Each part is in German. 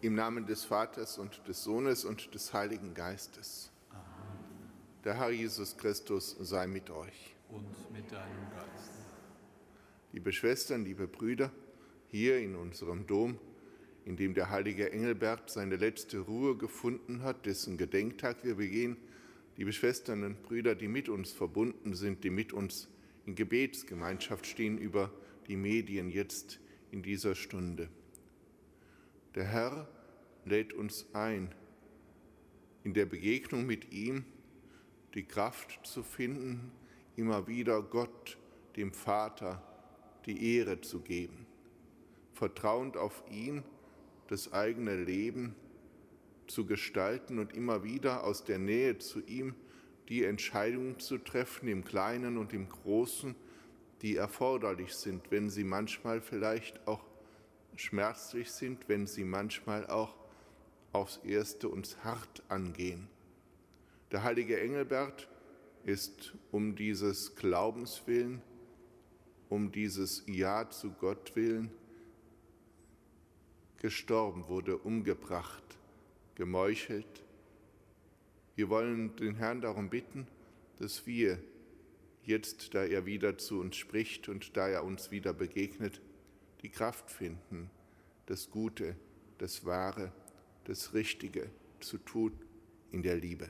Im Namen des Vaters und des Sohnes und des Heiligen Geistes. Amen. Der Herr Jesus Christus sei mit euch. Und mit deinem Geist. Liebe Schwestern, liebe Brüder, hier in unserem Dom, in dem der heilige Engelbert seine letzte Ruhe gefunden hat, dessen Gedenktag wir begehen, liebe Schwestern und Brüder, die mit uns verbunden sind, die mit uns in Gebetsgemeinschaft stehen über die Medien jetzt in dieser Stunde. Der Herr lädt uns ein, in der Begegnung mit ihm die Kraft zu finden, immer wieder Gott, dem Vater, die Ehre zu geben, vertrauend auf ihn das eigene Leben zu gestalten und immer wieder aus der Nähe zu ihm die Entscheidungen zu treffen, im Kleinen und im Großen, die erforderlich sind, wenn sie manchmal vielleicht auch schmerzlich sind, wenn sie manchmal auch aufs Erste uns hart angehen. Der heilige Engelbert ist um dieses Glaubens willen, um dieses Ja zu Gott willen gestorben, wurde umgebracht, gemeuchelt. Wir wollen den Herrn darum bitten, dass wir jetzt, da er wieder zu uns spricht und da er uns wieder begegnet, die Kraft finden, das Gute, das Wahre, das Richtige zu tun in der Liebe.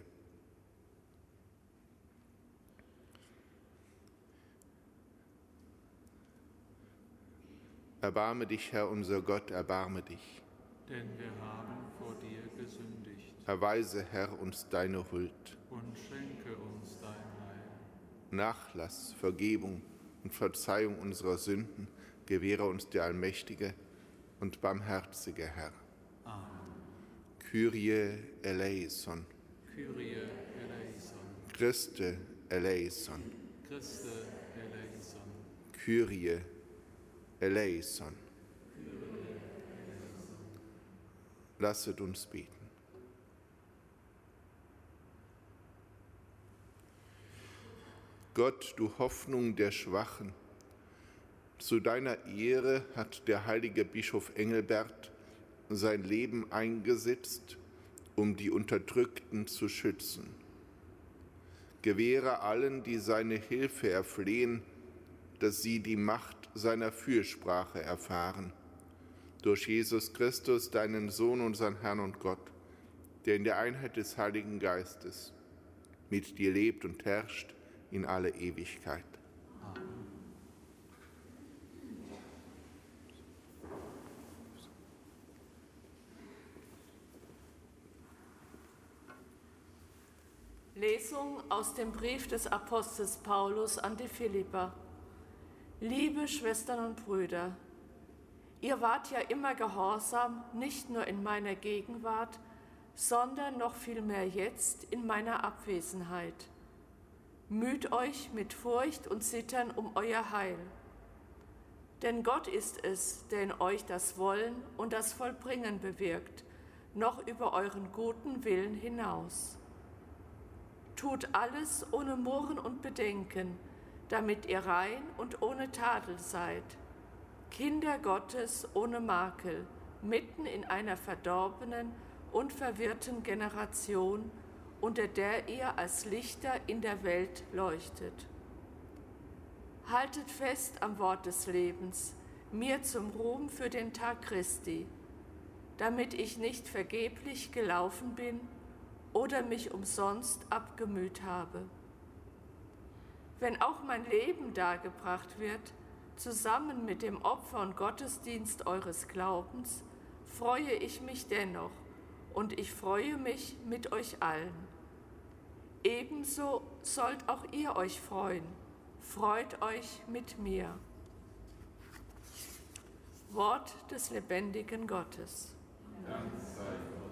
Erbarme dich, Herr unser Gott, erbarme dich. Denn wir haben vor dir gesündigt. Erweise, Herr, uns deine Huld. Und schenke uns dein Heil. Nachlass, Vergebung und Verzeihung unserer Sünden gewähre uns der allmächtige und barmherzige Herr. Amen. Kyrie eleison. Kyrie eleison. Christe eleison. Christe eleison. Kyrie eleison. Lasset uns beten. Gott, du Hoffnung der Schwachen, zu deiner Ehre hat der heilige Bischof Engelbert sein Leben eingesetzt, um die Unterdrückten zu schützen. Gewähre allen, die seine Hilfe erflehen, dass sie die Macht seiner Fürsprache erfahren. Durch Jesus Christus, deinen Sohn, unseren Herrn und Gott, der in der Einheit des Heiligen Geistes mit dir lebt und herrscht in alle Ewigkeit. Amen. Lesung aus dem Brief des Apostels Paulus an die Philipper. Liebe Schwestern und Brüder, ihr wart ja immer gehorsam, nicht nur in meiner Gegenwart, sondern noch vielmehr jetzt in meiner Abwesenheit. Müht euch mit Furcht und Zittern um euer Heil. Denn Gott ist es, der in euch das Wollen und das Vollbringen bewirkt, noch über euren guten Willen hinaus. Tut alles ohne Murren und Bedenken, damit ihr rein und ohne Tadel seid, Kinder Gottes ohne Makel, mitten in einer verdorbenen und verwirrten Generation, unter der ihr als Lichter in der Welt leuchtet. Haltet fest am Wort des Lebens, mir zum Ruhm für den Tag Christi, damit ich nicht vergeblich gelaufen bin oder mich umsonst abgemüht habe. Wenn auch mein Leben dargebracht wird, zusammen mit dem Opfer und Gottesdienst eures Glaubens, freue ich mich dennoch und ich freue mich mit euch allen. Ebenso sollt auch ihr euch freuen. Freut euch mit mir. Wort des lebendigen Gottes. Dank sei Gott.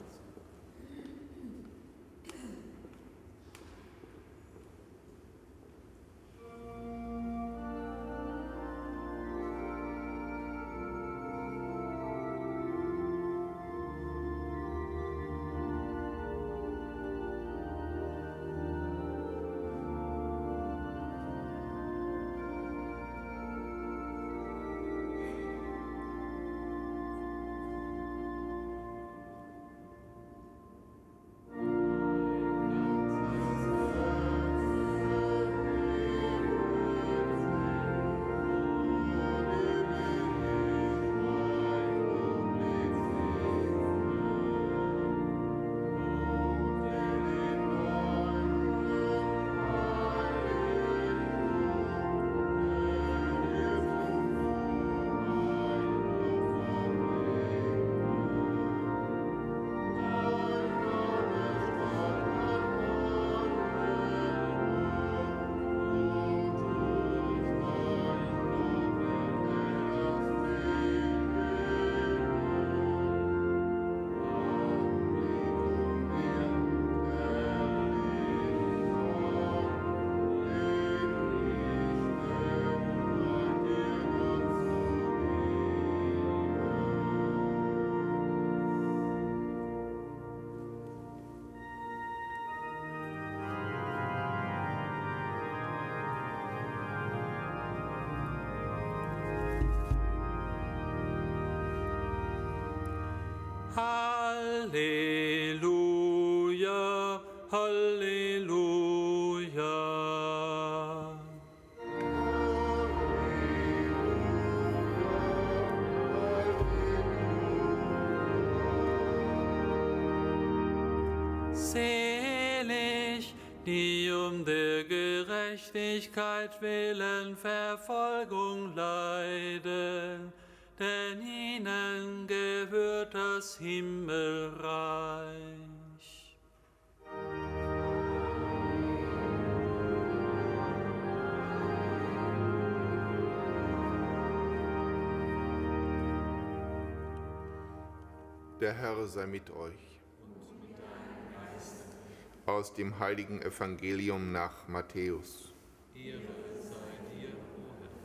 Selig, die um der Gerechtigkeit willen Verfolgung leiden, denn ihnen gehört das Himmelreich. Der Herr sei mit euch. Aus dem heiligen Evangelium nach Matthäus. Ehre sei dir, o Herr.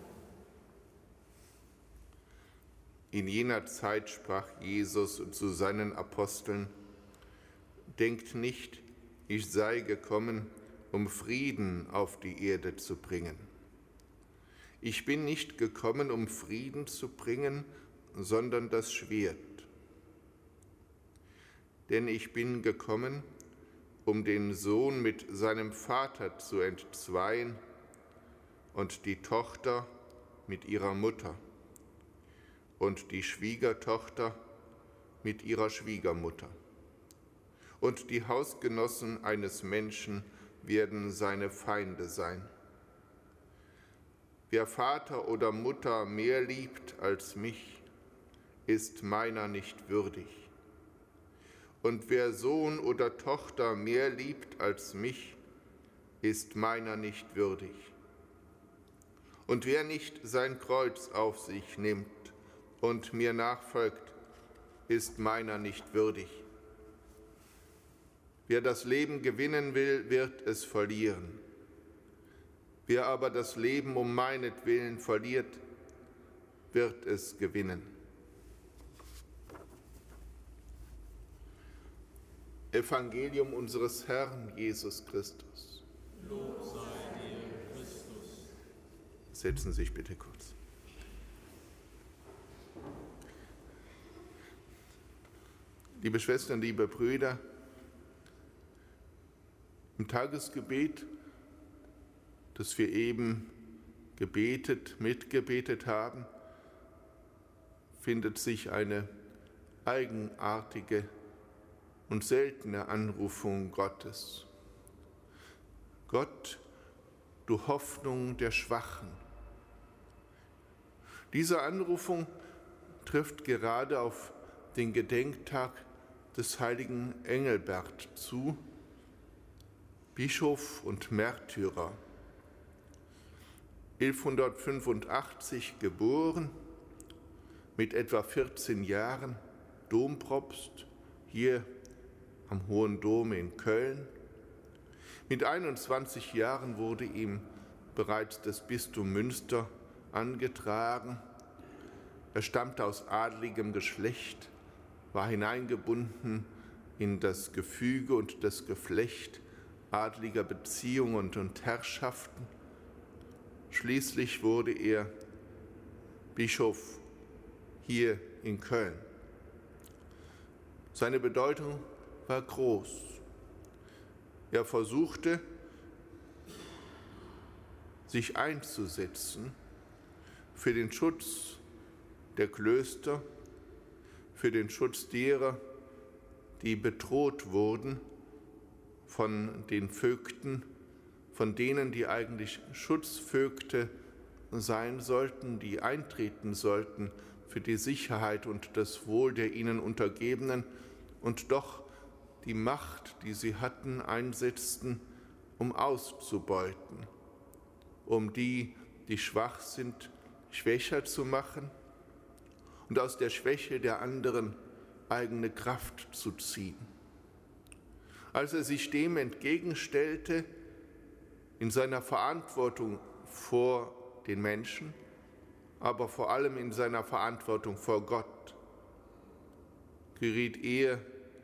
In jener Zeit sprach Jesus zu seinen Aposteln: Denkt nicht, ich sei gekommen, um Frieden auf die Erde zu bringen. Ich bin nicht gekommen, um Frieden zu bringen, sondern das Schwert. Denn ich bin gekommen, um den Sohn mit seinem Vater zu entzweien und die Tochter mit ihrer Mutter und die Schwiegertochter mit ihrer Schwiegermutter. Und die Hausgenossen eines Menschen werden seine Feinde sein. Wer Vater oder Mutter mehr liebt als mich, ist meiner nicht würdig. Und wer Sohn oder Tochter mehr liebt als mich, ist meiner nicht würdig. Und wer nicht sein Kreuz auf sich nimmt und mir nachfolgt, ist meiner nicht würdig. Wer das Leben gewinnen will, wird es verlieren. Wer aber das Leben um meinetwillen verliert, wird es gewinnen. Evangelium unseres Herrn Jesus Christus. Lob sei dir, Christus. Setzen Sie sich bitte kurz. Liebe Schwestern, liebe Brüder, im Tagesgebet, das wir eben mitgebetet haben, findet sich eine eigenartige und seltene Anrufung Gottes. Gott, du Hoffnung der Schwachen. Diese Anrufung trifft gerade auf den Gedenktag des heiligen Engelbert zu, Bischof und Märtyrer. 1185 geboren, mit etwa 14 Jahren Dompropst hier am Hohen Dom in Köln. Mit 21 Jahren wurde ihm bereits das Bistum Münster angetragen. Er stammte aus adligem Geschlecht, war hineingebunden in das Gefüge und das Geflecht adliger Beziehungen und Herrschaften. Schließlich wurde er Bischof hier in Köln. Seine Bedeutung war groß. Er versuchte, sich einzusetzen für den Schutz der Klöster, für den Schutz derer, die bedroht wurden von den Vögten, von denen, die eigentlich Schutzvögte sein sollten, die eintreten sollten für die Sicherheit und das Wohl der ihnen Untergebenen und doch die Macht, die sie hatten, einsetzten, um auszubeuten, um die, die schwach sind, schwächer zu machen und aus der Schwäche der anderen eigene Kraft zu ziehen. Als er sich dem entgegenstellte, in seiner Verantwortung vor den Menschen, aber vor allem in seiner Verantwortung vor Gott, geriet er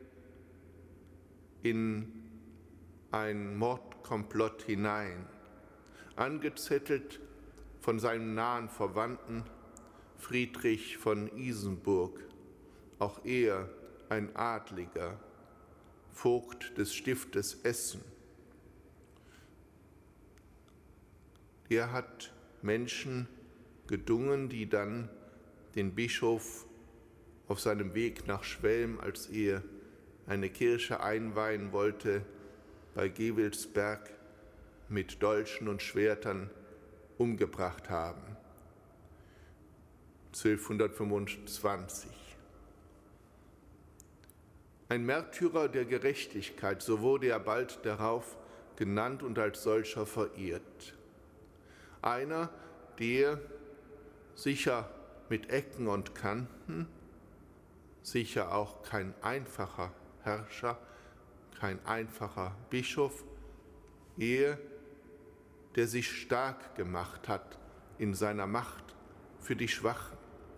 in ein Mordkomplott hinein, angezettelt von seinem nahen Verwandten Friedrich von Isenburg, auch er ein Adliger, Vogt des Stiftes Essen. Er hat Menschen gedungen, die dann den Bischof auf seinem Weg nach Schwelm, als er eine Kirche einweihen wollte, bei Gewelsberg mit Dolchen und Schwertern umgebracht haben. 1225. Ein Märtyrer der Gerechtigkeit, so wurde er bald darauf genannt und als solcher verehrt. Einer, der sicher mit Ecken und Kanten, sicher auch kein einfacher Herrscher, kein einfacher Bischof, er, der sich stark gemacht hat in seiner Macht für die Schwachen.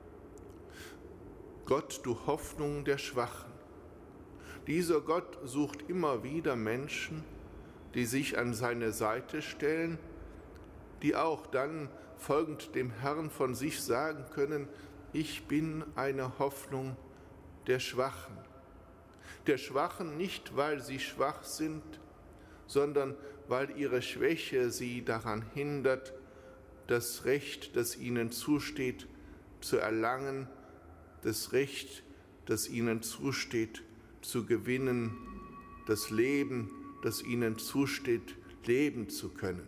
Gott, du Hoffnung der Schwachen. Dieser Gott sucht immer wieder Menschen, die sich an seine Seite stellen, die auch dann folgend dem Herrn von sich sagen können, ich bin eine Hoffnung der Schwachen. Der Schwachen nicht, weil sie schwach sind, sondern weil ihre Schwäche sie daran hindert, das Recht, das ihnen zusteht, zu erlangen, das Recht, das ihnen zusteht, zu gewinnen, das Leben, das ihnen zusteht, leben zu können.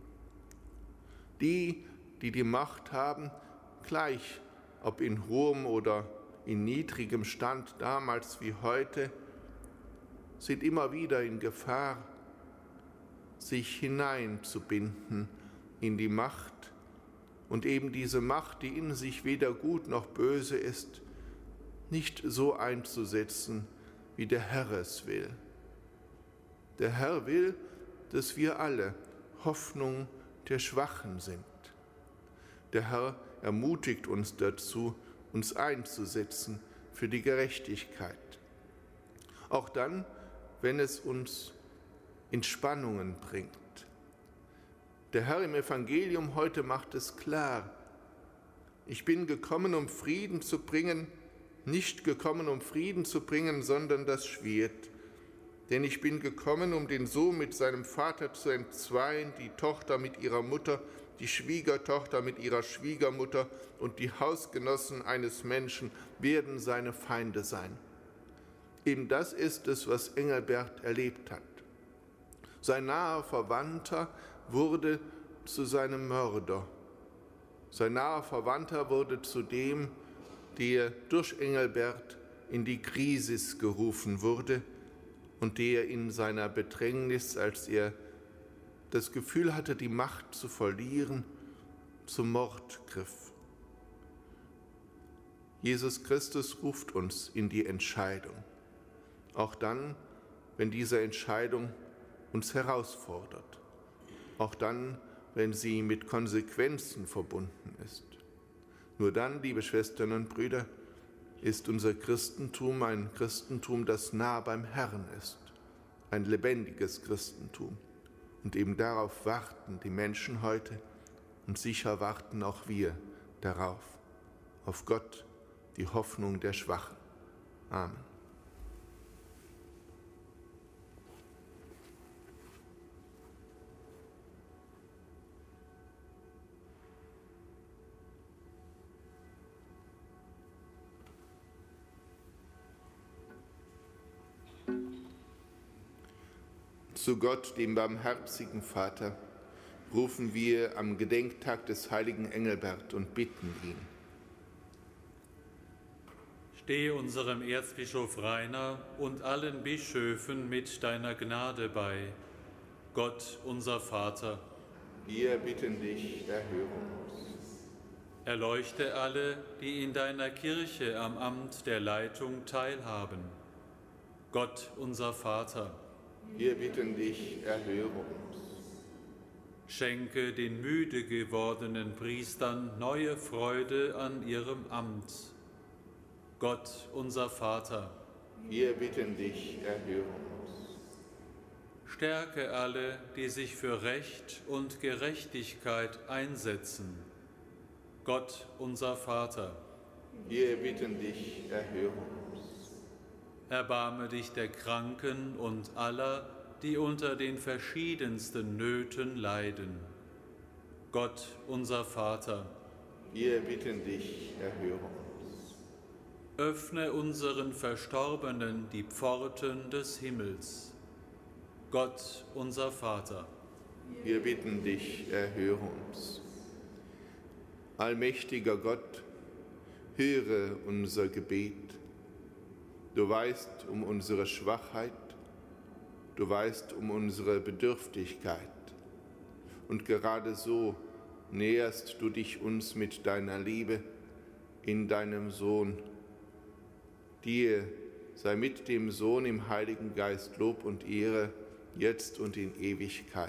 Die, die die Macht haben, gleich ob in hohem oder in niedrigem Stand, damals wie heute, sind immer wieder in Gefahr, sich hineinzubinden in die Macht und eben diese Macht, die in sich weder gut noch böse ist, nicht so einzusetzen, wie der Herr es will. Der Herr will, dass wir alle Hoffnung der Schwachen sind. Der Herr ermutigt uns dazu, uns einzusetzen für die Gerechtigkeit. Auch dann, wenn es uns in Spannungen bringt. Der Herr im Evangelium heute macht es klar. Ich bin gekommen, um Frieden zu bringen, nicht gekommen, um Frieden zu bringen, sondern das Schwert. Denn ich bin gekommen, um den Sohn mit seinem Vater zu entzweien, die Tochter mit ihrer Mutter, die Schwiegertochter mit ihrer Schwiegermutter und die Hausgenossen eines Menschen werden seine Feinde sein. Eben das ist es, was Engelbert erlebt hat. Sein naher Verwandter wurde zu seinem Mörder. Sein naher Verwandter wurde zu dem, der durch Engelbert in die Krisis gerufen wurde und der in seiner Bedrängnis, als er das Gefühl hatte, die Macht zu verlieren, zum Mord griff. Jesus Christus ruft uns in die Entscheidung, auch dann, wenn diese Entscheidung uns herausfordert, auch dann, wenn sie mit Konsequenzen verbunden ist. Nur dann, liebe Schwestern und Brüder, ist unser Christentum ein Christentum, das nah beim Herrn ist, ein lebendiges Christentum. Und eben darauf warten die Menschen heute und sicher warten auch wir darauf, auf Gott, die Hoffnung der Schwachen. Amen. Zu Gott, dem barmherzigen Vater, rufen wir am Gedenktag des heiligen Engelbert und bitten ihn. Stehe unserem Erzbischof Rainer und allen Bischöfen mit deiner Gnade bei. Gott, unser Vater, Wir bitten dich, erhöre uns. erleuchte alle, die in deiner Kirche am Amt der Leitung teilhaben. Gott, unser Vater, Wir bitten dich, erhöre uns. schenke den müde gewordenen Priestern neue Freude an ihrem Amt. Gott, unser Vater, Wir bitten dich, erhöre uns. stärke alle, die sich für Recht und Gerechtigkeit einsetzen. Gott, unser Vater, Wir bitten dich, erhöre uns. erbarme dich der Kranken und aller, die unter den verschiedensten Nöten leiden. Gott, unser Vater, Wir bitten dich, erhöre uns. Öffne unseren Verstorbenen die Pforten des Himmels. Gott, unser Vater, wir bitten dich, erhöre uns. Allmächtiger Gott, höre unser Gebet. Du weißt um unsere Schwachheit, du weißt um unsere Bedürftigkeit. Und gerade so näherst du dich uns mit deiner Liebe in deinem Sohn. Dir sei mit dem Sohn im Heiligen Geist Lob und Ehre, jetzt und in Ewigkeit.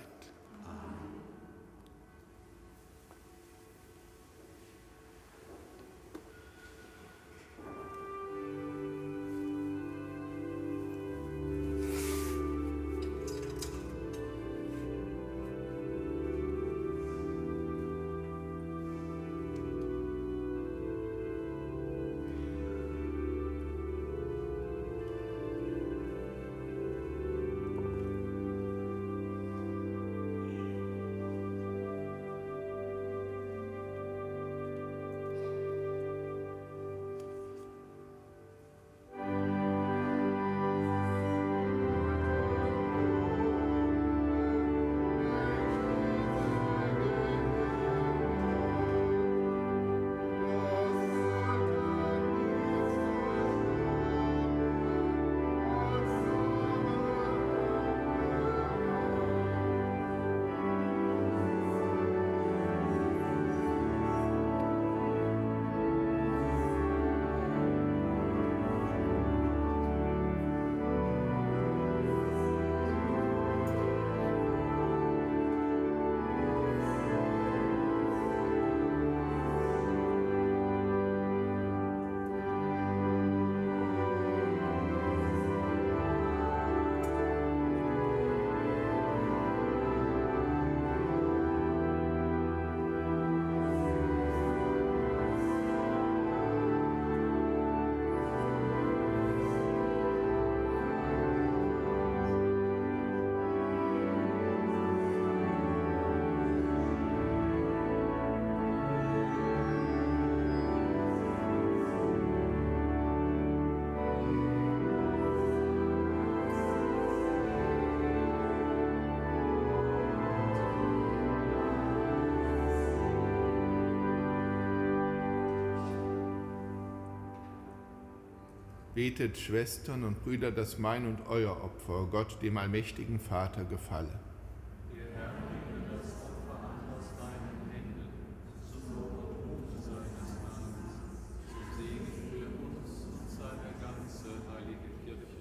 Betet, Schwestern und Brüder, dass mein und euer Opfer Gott, dem allmächtigen Vater, gefalle. Der Herr gebe das Opfer an aus deinen Händen, zum Lob und Ruhm seines Namens, zum Segen für uns und seine ganze heilige Kirche.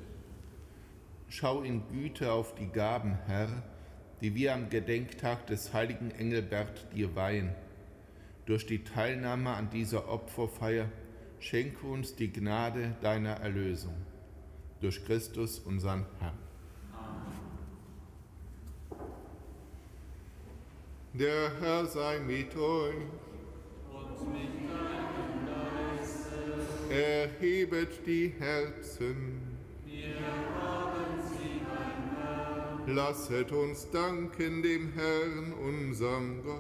Schau in Güte auf die Gaben, Herr, die wir am Gedenktag des heiligen Engelbert dir weihen. Durch die Teilnahme an dieser Opferfeier schenke uns die Gnade deiner Erlösung. Durch Christus, unseren Herrn. Amen. Der Herr sei mit euch. Und mit deinem Geiste. Erhebet die Herzen. Wir haben sie, mein Herr. Lasset uns danken dem Herrn, unserem Gott.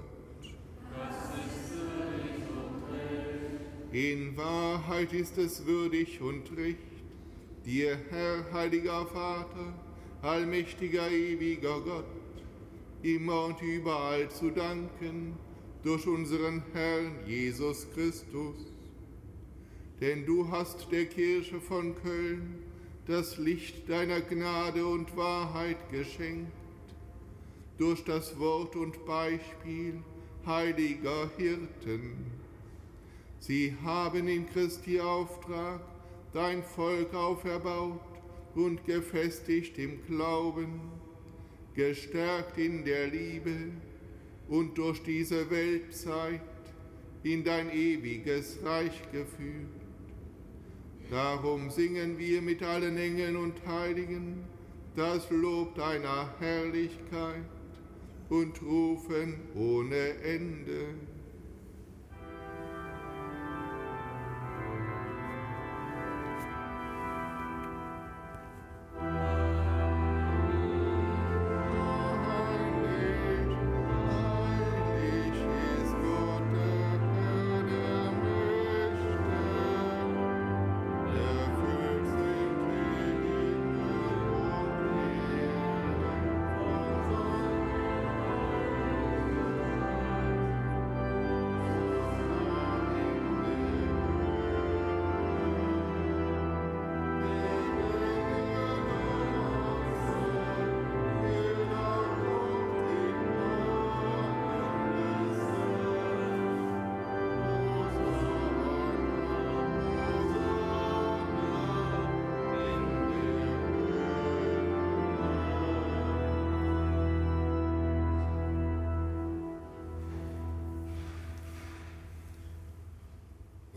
In Wahrheit ist es würdig und recht, dir, Herr, heiliger Vater, allmächtiger, ewiger Gott, immer und überall zu danken durch unseren Herrn Jesus Christus. Denn du hast der Kirche von Köln das Licht deiner Gnade und Wahrheit geschenkt, durch das Wort und Beispiel heiliger Hirten. Sie haben in Christi Auftrag dein Volk auferbaut und gefestigt im Glauben, gestärkt in der Liebe und durch diese Weltzeit in dein ewiges Reich geführt. Darum singen wir mit allen Engeln und Heiligen das Lob deiner Herrlichkeit und rufen ohne Ende.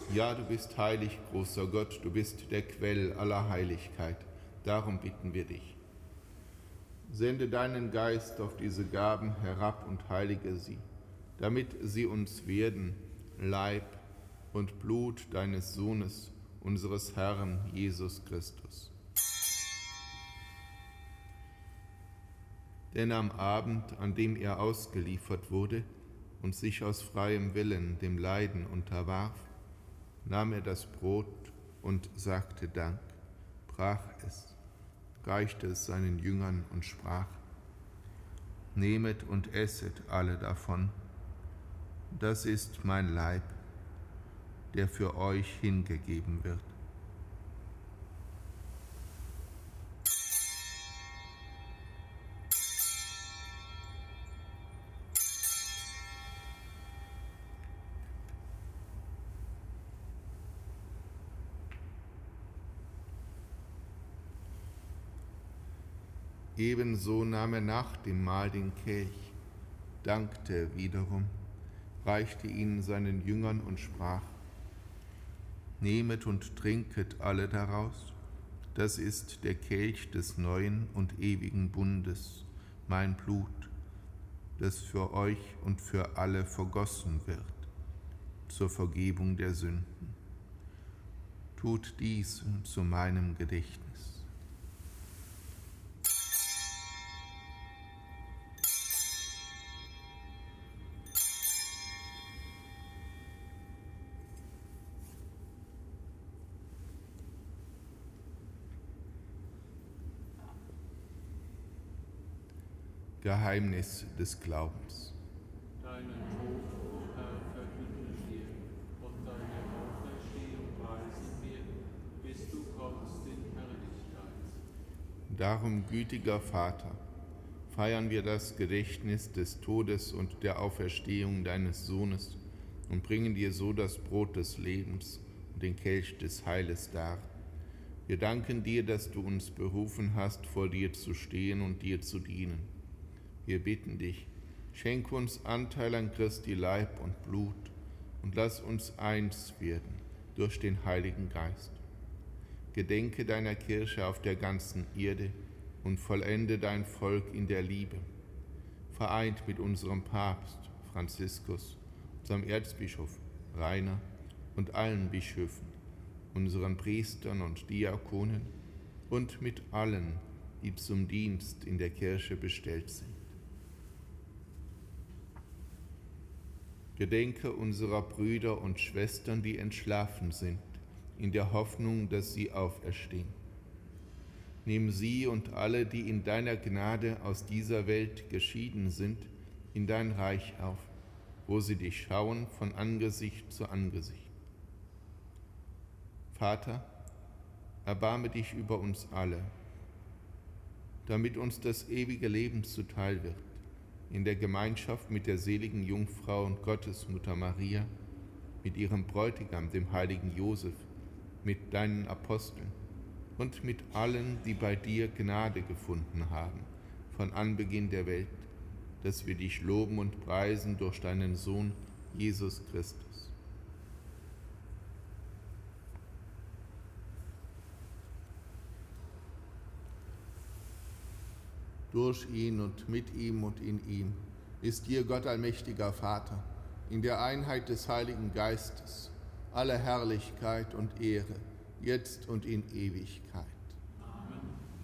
Ja, du bist heilig, großer Gott, du bist der Quell aller Heiligkeit. Darum bitten wir dich. Sende deinen Geist auf diese Gaben herab und heilige sie, damit sie uns werden, Leib und Blut deines Sohnes, unseres Herrn Jesus Christus. Denn am Abend, an dem er ausgeliefert wurde und sich aus freiem Willen dem Leiden unterwarf, nahm er das Brot und sagte Dank, brach es, reichte es seinen Jüngern und sprach: Nehmet und esset alle davon, das ist mein Leib, der für euch hingegeben wird. Ebenso nahm er nach dem Mahl den Kelch, dankte wiederum, reichte ihn seinen Jüngern und sprach: Nehmet und trinket alle daraus, das ist der Kelch des neuen und ewigen Bundes, mein Blut, das für euch und für alle vergossen wird, zur Vergebung der Sünden. Tut dies zu meinem Gedächtnis. Geheimnis des Glaubens. Deinen Tod, o Herr, verkünden wir, und deine Auferstehung preisen wir, bis du kommst in Herrlichkeit. Darum, gütiger Vater, feiern wir das Gedächtnis des Todes und der Auferstehung deines Sohnes und bringen dir so das Brot des Lebens und den Kelch des Heiles dar. Wir danken dir, dass du uns berufen hast, vor dir zu stehen und dir zu dienen. Wir bitten dich, schenk uns Anteil an Christi Leib und Blut und lass uns eins werden durch den Heiligen Geist. Gedenke deiner Kirche auf der ganzen Erde und vollende dein Volk in der Liebe, vereint mit unserem Papst Franziskus, unserem Erzbischof Rainer und allen Bischöfen, unseren Priestern und Diakonen und mit allen, die zum Dienst in der Kirche bestellt sind. Gedenke unserer Brüder und Schwestern, die entschlafen sind, in der Hoffnung, dass sie auferstehen. Nimm sie und alle, die in deiner Gnade aus dieser Welt geschieden sind, in dein Reich auf, wo sie dich schauen von Angesicht zu Angesicht. Vater, erbarme dich über uns alle, damit uns das ewige Leben zuteil wird, in der Gemeinschaft mit der seligen Jungfrau und Gottesmutter Maria, mit ihrem Bräutigam, dem heiligen Josef, mit deinen Aposteln und mit allen, die bei dir Gnade gefunden haben, von Anbeginn der Welt, dass wir dich loben und preisen durch deinen Sohn, Jesus Christus. Durch ihn und mit ihm und in ihm ist dir, Gott allmächtiger Vater, in der Einheit des Heiligen Geistes, alle Herrlichkeit und Ehre, jetzt und in Ewigkeit. Amen.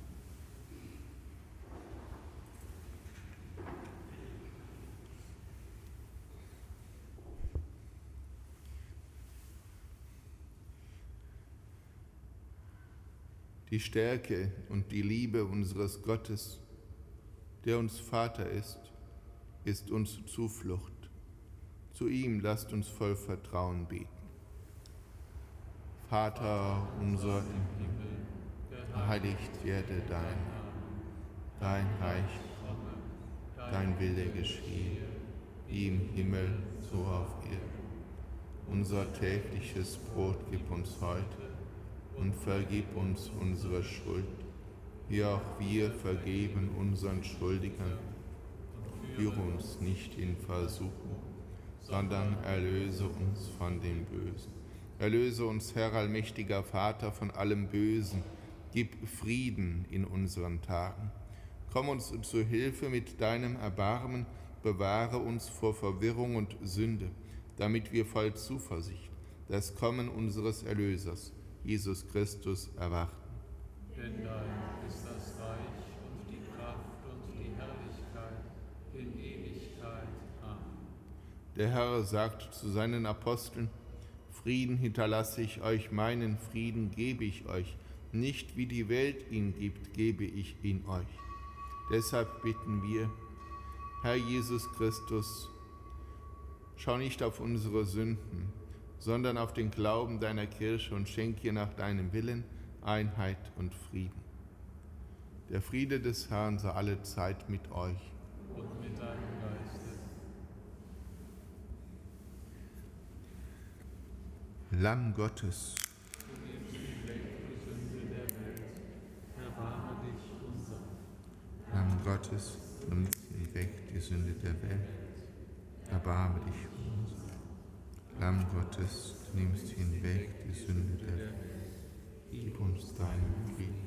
Die Stärke und die Liebe unseres Gottes, der uns Vater ist uns Zuflucht. Zu ihm lasst uns voll Vertrauen beten. Vater unser im Himmel, geheiligt werde dein Name, dein Reich komme, dein Wille geschehe, wie im Himmel, so auf Erden. Unser tägliches Brot gib uns heute und vergib uns unsere Schuld, wie auch wir vergeben unseren Schuldigern. Führe uns nicht in Versuchung, sondern erlöse uns von dem Bösen. Erlöse uns, Herr allmächtiger Vater, von allem Bösen. Gib Frieden in unseren Tagen. Komm uns zu Hilfe mit deinem Erbarmen, bewahre uns vor Verwirrung und Sünde, damit wir voll Zuversicht das Kommen unseres Erlösers, Jesus Christus, erwarten. Denn dein ist das Reich und die Kraft und die Herrlichkeit in Ewigkeit. Amen. Der Herr sagt zu seinen Aposteln: Frieden hinterlasse ich euch, meinen Frieden gebe ich euch. Nicht wie die Welt ihn gibt, gebe ich ihn euch. Deshalb bitten wir, Herr Jesus Christus, schau nicht auf unsere Sünden, sondern auf den Glauben deiner Kirche und schenk ihr nach deinem Willen Einheit und Frieden. Der Friede des Herrn sei alle Zeit mit euch. Und mit deinem Geiste. Lamm Gottes, Du nimmst hinweg die Sünde der Welt. Erbarme dich unser. Lamm Gottes, du nimmst hinweg die Sünde der Welt. Erbarme dich unser. Lamm Gottes, du nimmst hinweg die Sünde der Welt. Gib uns deinen Frieden.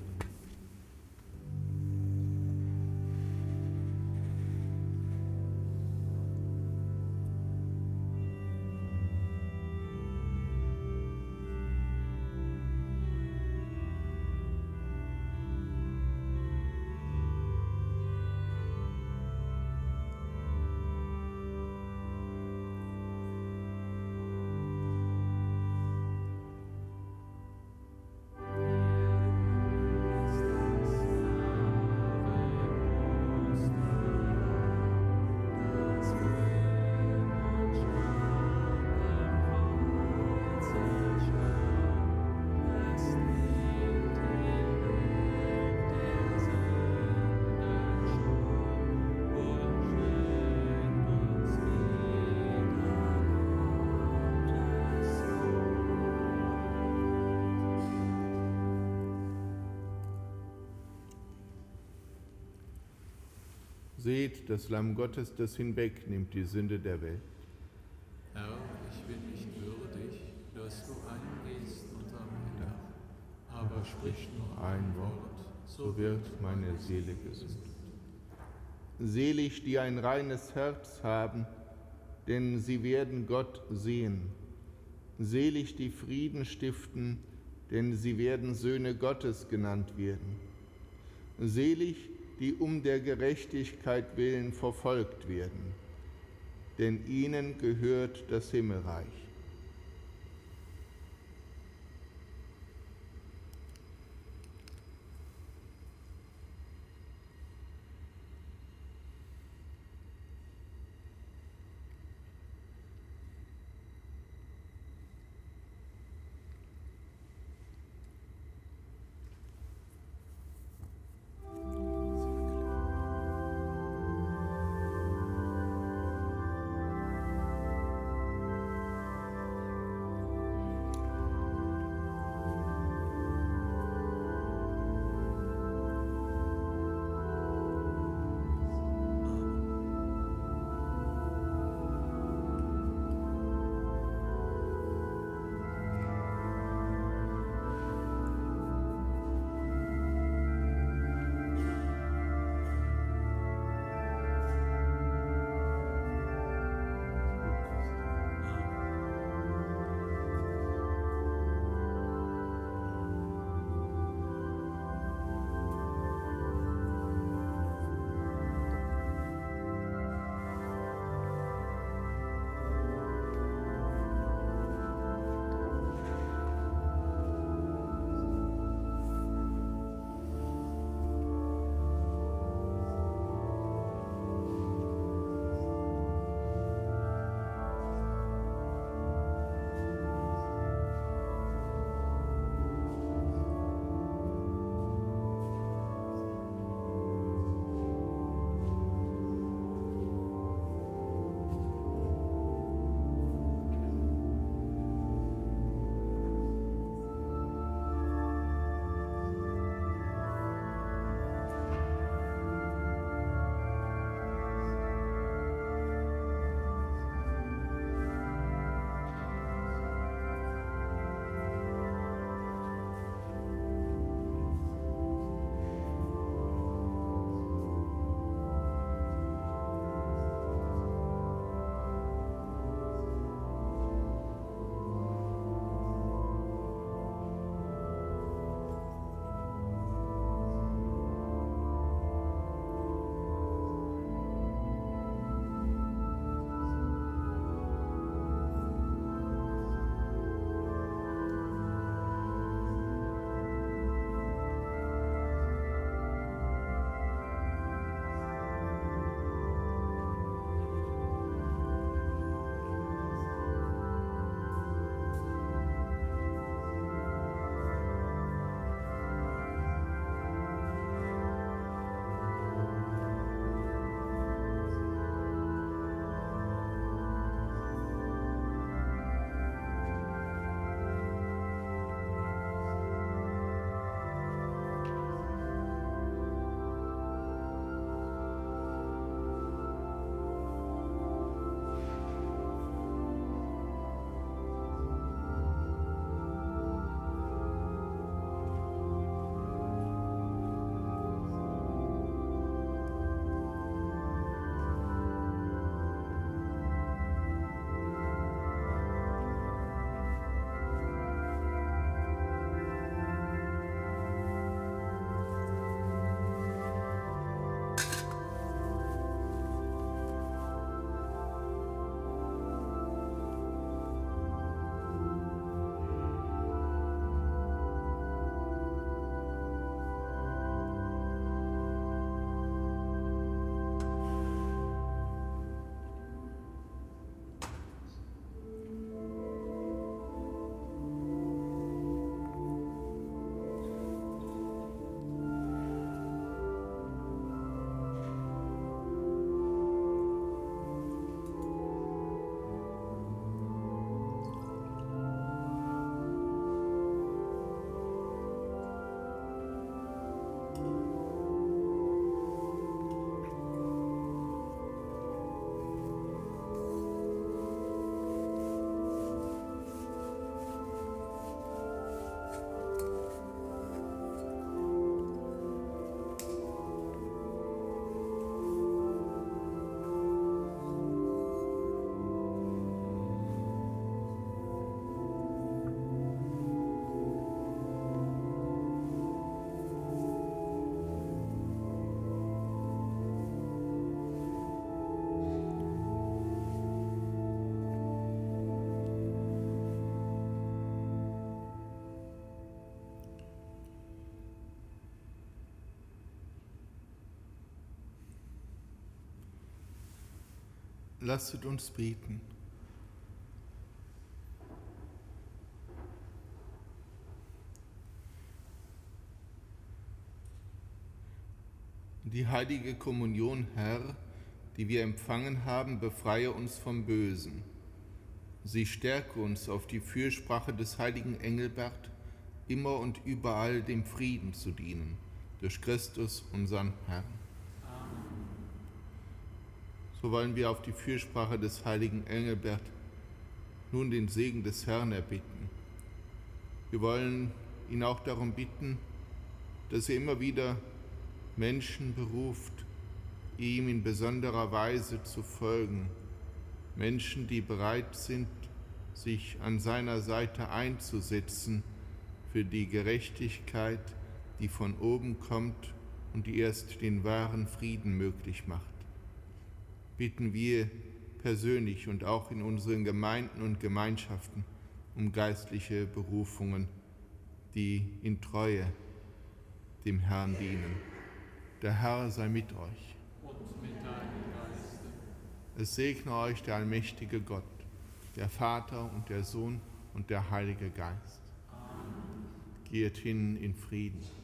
Seht, das Lamm Gottes, das hinwegnimmt die Sünde der Welt. Herr, ich bin nicht würdig, dass du eingehst unter mein Dach, aber sprich nur ein Wort, so wird meine Seele gesund. Selig, die ein reines Herz haben, denn sie werden Gott sehen. Selig, die Frieden stiften, denn sie werden Söhne Gottes genannt werden. Selig, die um der Gerechtigkeit willen verfolgt werden, denn ihnen gehört das Himmelreich. Lasset uns beten. Die heilige Kommunion, Herr, die wir empfangen haben, befreie uns vom Bösen. Sie stärke uns auf die Fürsprache des heiligen Engelbert, immer und überall dem Frieden zu dienen, durch Christus, unseren Herrn. Amen. So wollen wir auf die Fürsprache des heiligen Engelbert nun den Segen des Herrn erbitten. Wir wollen ihn auch darum bitten, dass er immer wieder Menschen beruft, ihm in besonderer Weise zu folgen. Menschen, die bereit sind, sich an seiner Seite einzusetzen für die Gerechtigkeit, die von oben kommt und die erst den wahren Frieden möglich macht. Bitten wir persönlich und auch in unseren Gemeinden und Gemeinschaften um geistliche Berufungen, die in Treue dem Herrn dienen. Der Herr sei mit euch. Und mit deinem Geiste. Es segne euch der allmächtige Gott, der Vater und der Sohn und der Heilige Geist. Amen. Geht hin in Frieden.